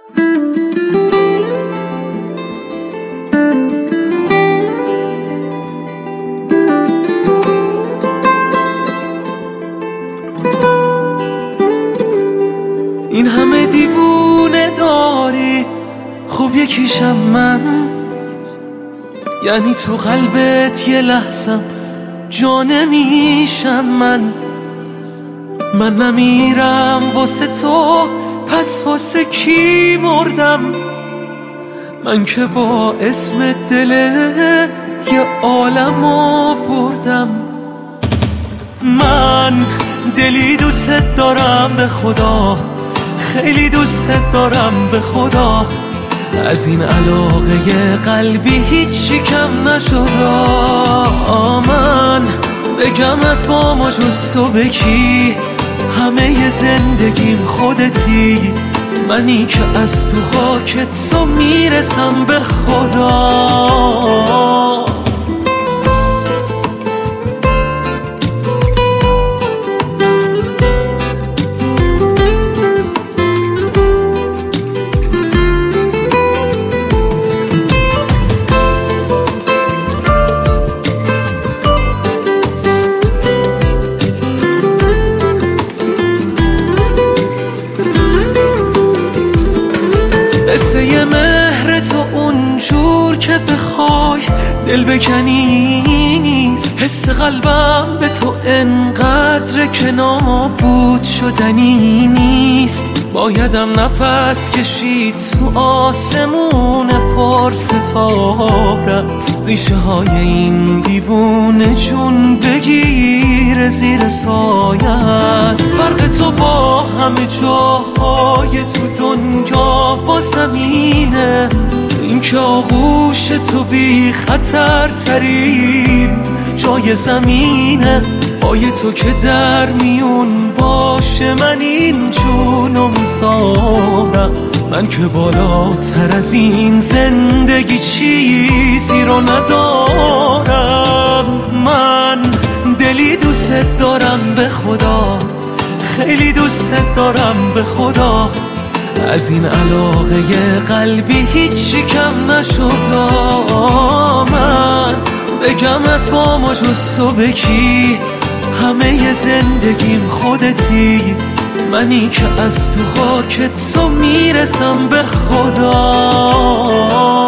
این همه دیوونه داری، خب یکیشم من. یعنی تو قلبت یه لحظم جا نمیشم من نمیرم واسه تو، پس واسه کی مردم؟ من که با اسم دل یه عالمو بردم. من دلی دوست دارم به خدا، خیلی دوست دارم به خدا. از این علاقه قلبی هیچی کم نشد. من بگم افام و جز تو به کی؟ همه زندگیم خودتی، منی که از تو خاک تو میرسم به خدا. قصه مهر تو اونجور که بخوای دل بکنی نیست. حس قلبم به تو انقدر که نابود شدنی نیست. بایدم نفس کشید تو آسمون پر ستارت، ریشه های این دیوونه جون بگیر زیر سایت. فرق تو با همه جاهای تو دنیا و زمینه، این که آغوش تو بی خطر ترین جای زمینه. پای تو که در میون باشه من این جونو میذارم. من که بالاتر از این زندگی چیزی رو ندارم. من دلی دوست دارم به خدا، خیلی دوست دارم به خدا. از این علاقه قلبی هیچی کم نشد. من بگم افام و جز تو به کی؟ همه زندگیم خودتی، منی که از تو خاک تو میرسم به خدا.